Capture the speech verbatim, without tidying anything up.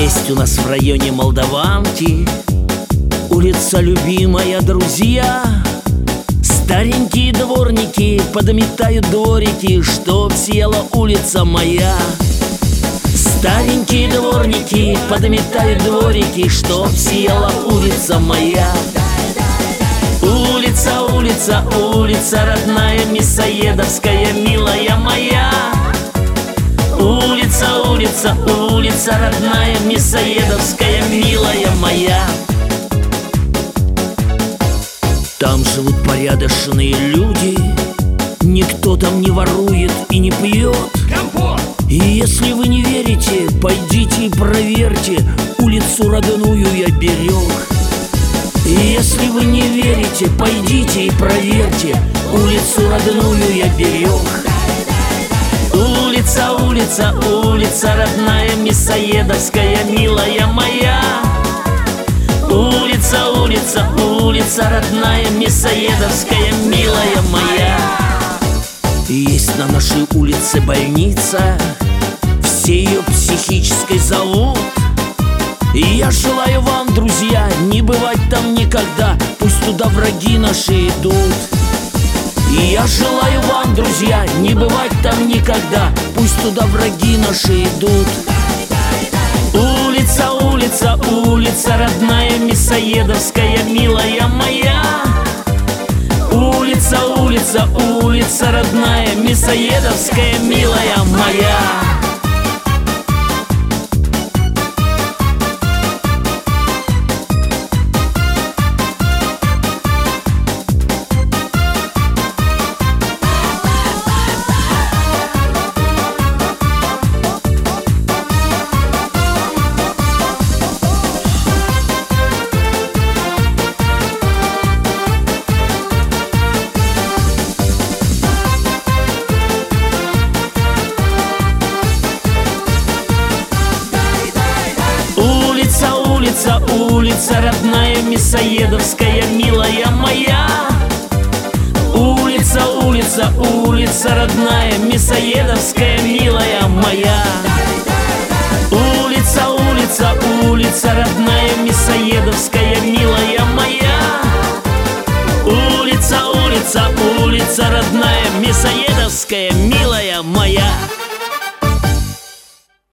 Есть у нас в районе Молдаванки улица любимая, друзья. Старенькие дворники подметают дворики, чтоб сияла улица моя. Старенькие дворники подметают дворики, чтоб сияла улица моя. Улица, улица, улица родная, Мясоедовская, милая моя. Улица, улица, улица родная, Мясоедовская, милая моя. Там живут порядочные люди, никто там не ворует и не пьет. И если вы не верите, пойдите и проверьте, улицу родную я берег. И если вы не верите, пойдите и проверьте, улицу родную я берег. Улица, улица, улица родная, Мясоедовская, милая моя. Улица, улица, улица родная, Мясоедовская, милая моя. Есть на нашей улице больница, все ее психической зовут. И я желаю вам, друзья, не бывать там никогда, пусть туда враги наши идут. И я желаю вам, друзья, не бывать там никогда, пусть туда враги наши идут. Улица, улица, улица родная, Мясоедовская, милая моя. Улица, улица, улица родная, Мясоедовская, милая моя. Улица, улица родная, Мясоедовская, милая моя. Улица, улица, улица родная, Мясоедовская, милая моя. Улица, улица, улица родная, Мясоедовская, милая моя. Улица, улица, улица родная, Мясоедовская, милая моя.